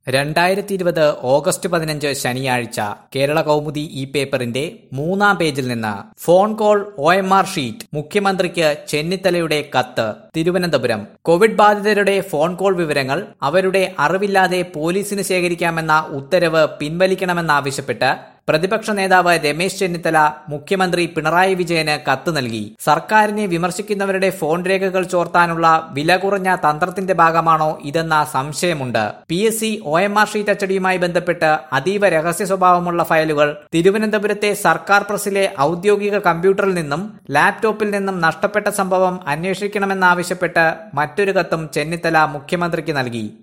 2020 August 15 ശനിയാഴ്ച കേരള കൗമുദി ഈ പേപ്പറിന്റെ 3-ാം പേജിൽ നിന്ന് ഫോൺ കോൾ OMR ഷീറ്റ് മുഖ്യമന്ത്രിക്ക് ചെന്നിത്തലയുടെ കത്ത്. തിരുവനന്തപുരം കോവിഡ് ബാധിതരുടെ ഫോൺ കോൾ വിവരങ്ങൾ അവരുടെ അറിവില്ലാതെ പോലീസിന് ശേഖരിക്കാമെന്ന ഉത്തരവ് പിൻവലിക്കണമെന്നാവശ്യപ്പെട്ട് പ്രതിപക്ഷ നേതാവ് രമേശ് ചെന്നിത്തല മുഖ്യമന്ത്രി പിണറായി വിജയന് കത്ത് നൽകി. സർക്കാരിനെ വിമർശിക്കുന്നവരുടെ ഫോൺ രേഖകൾ ചോർത്താനുള്ള വില കുറഞ്ഞ തന്ത്രത്തിന്റെ ഭാഗമാണോ ഇതെന്ന സംശയമുണ്ട്. PSC OMR ഷീറ്റ് അച്ചടിയുമായി ബന്ധപ്പെട്ട് അതീവ രഹസ്യ സ്വഭാവമുള്ള ഫയലുകൾ തിരുവനന്തപുരത്തെ സർക്കാർ പ്രസിലെ ഔദ്യോഗിക കമ്പ്യൂട്ടറിൽ നിന്നും ലാപ്ടോപ്പിൽ നിന്നും നഷ്ടപ്പെട്ട സംഭവം അന്വേഷിക്കണമെന്നാവശ്യപ്പെട്ട് മറ്റൊരു കത്തും ചെന്നിത്തല മുഖ്യമന്ത്രിക്ക് നൽകി.